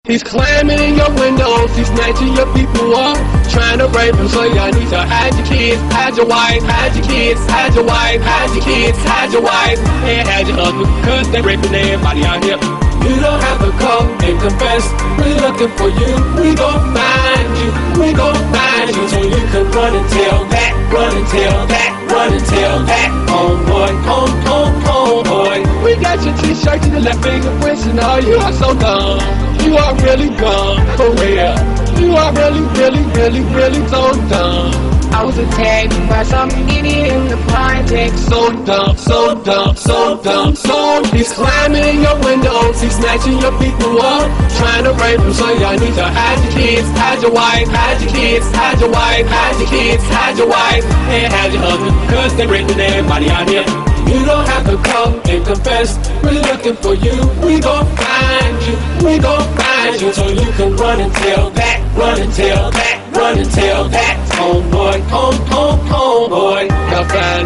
He's climbing in your windows, he's snatching your people up, trying to rape them, so y'all need to hide your kids, hide your wife, hide your kids, hide your wife, hide your kids, hide your wife, and hide your husband, cause they raping everybody out here. You don't have to come and confess, we're looking for you, we gon' find you, we gon' find you, so you can run and tell that, run and tell that, run and tell that, homeboy, homeboy. We got your t-shirt to the left fingerprints and all, you are so dumb. You are really gone, for real. You are really so dumb. I was attacked by some idiot in the project. So dumb, so dumb, so dumb, so he's climbing in your windows, he's snatching your people up, trying to rape them, so y'all need to hide your kids, hide your wife, hide your kids, hide your wife, hide your kids, hide your wife, and hide your husband, cause they raping everybody out here. You don't have to come and confess, we're looking for you, we gon' find you, we gon' find you, so you can run and tell that, run and tell that, run and tell that, homeboy, homeboy. Now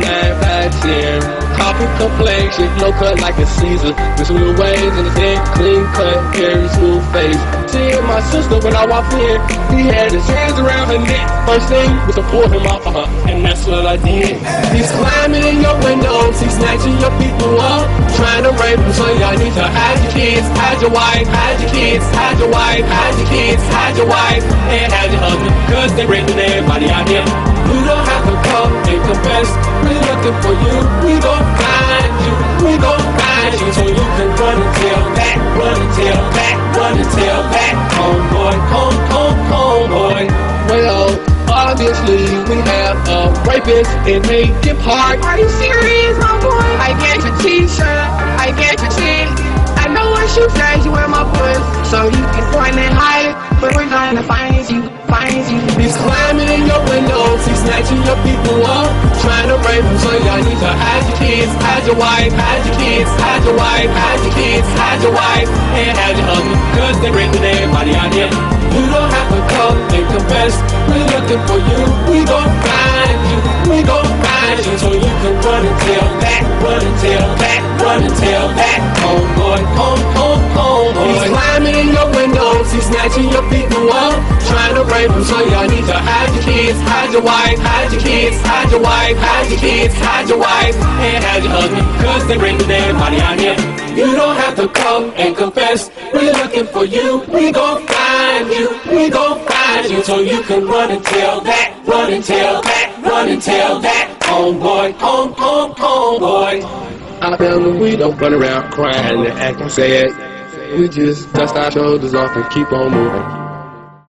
5952, coffee complexion, low cut like a Caesar, with smooth waves and his head clean cut, very smooth face. Seeing my sister when I walked in, he had his hands around her neck. First thing was to pull him off of her, and that's what I did. He's climbing in your windows, he's snatching your people up, trying to rape them, so y'all need to hide your kids, hide your wife, hide your kids, hide your wife, hide your kids, hide your wife, and hide your husband, cause they raping everybody out here. You don't have to come and confess, we're looking for you, we gon' find you, we gon' find you, so you can run and tell that, run and tell that, run and tell that, homeboy, homeboy. Well, obviously we have a rapist in Lincoln Park. Are you serious, my boy? I get your t-shirt, I get your tee. I know what you said, you in my puss, so you can point and hide, but we're gonna find you, find you. He's climbing in your windows, he's snatching your people up, trying to rape them, so y'all need to hide your kids, hide your wife, hide your kids, hide your wife, hide your kids, hide your wife, and hide your husband, cause they raping everybody out here. You don't have to come and confess, we're looking for you, we gon' find you, we gon' find you, so you can run and tell that, run and tell that, run and tell that, homeboy, homeboy. He's climbing in your windows, he's snatching your people up, trying to rape them, so y'all need to hide your kids, hide your wife, hide your kids, hide your wife, hide your kids, hide your wife, and hide your husband, cause they raping everybody out here. You don't have to come and confess, we're looking for you, we gon' find you, we gon' find you, so you can run and tell that, run and tell that, run and tell that, homeboy, homeboy. Our family, we don't run around crying and acting sad. We just dust our shoulders off and keep on moving.